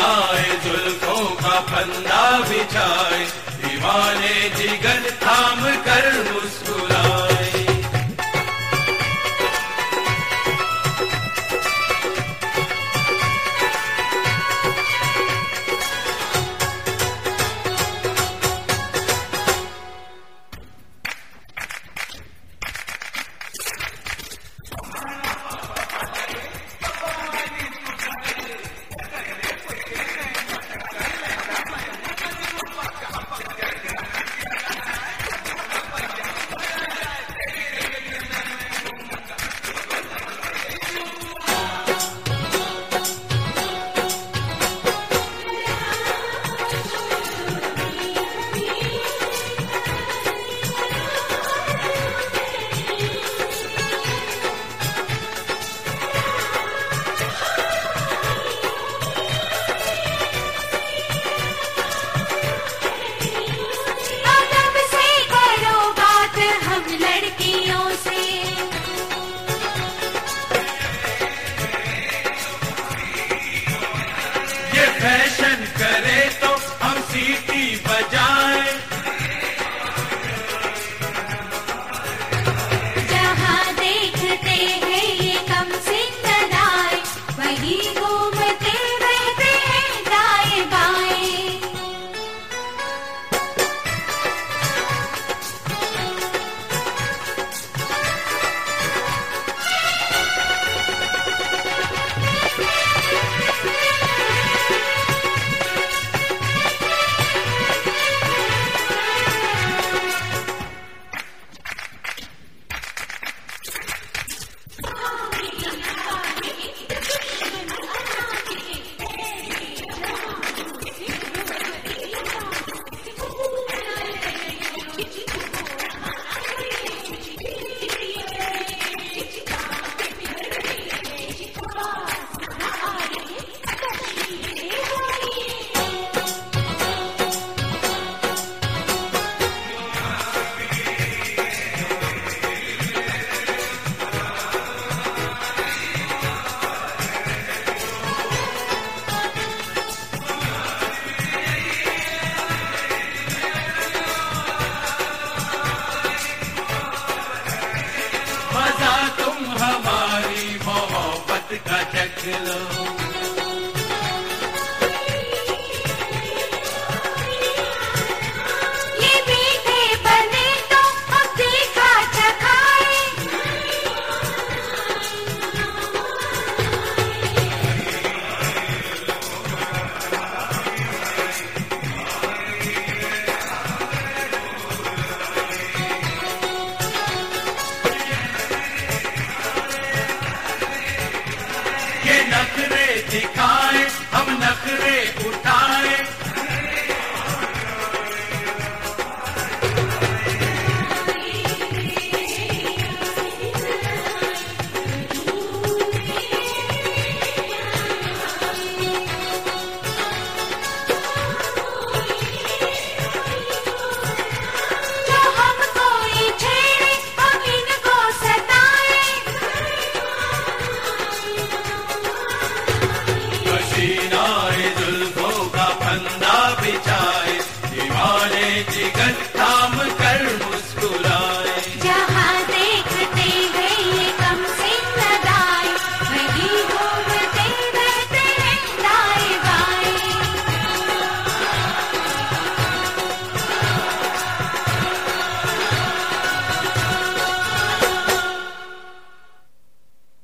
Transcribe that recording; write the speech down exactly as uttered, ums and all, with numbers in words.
हसीनाए जुल्फों का फंदा बिछाए, दीवाने जिगर थाम कर मुस्कुराए। फैशन करे तो हम सीटी बजाएं, जहाँ देखते हैं ये कम सिंगदाए, वही घूमते रहते हैं दाएं बाएं। का चख लो, ये मीठे बने तो अब देखा चखाए, ये नखरे दिखाए हम नखरे उठाए, जो हमको ये छेड़े हम इनको सताए, हसीनाए जुल्फों का फंदा बिछाए, दीवाने जिगर थाम कर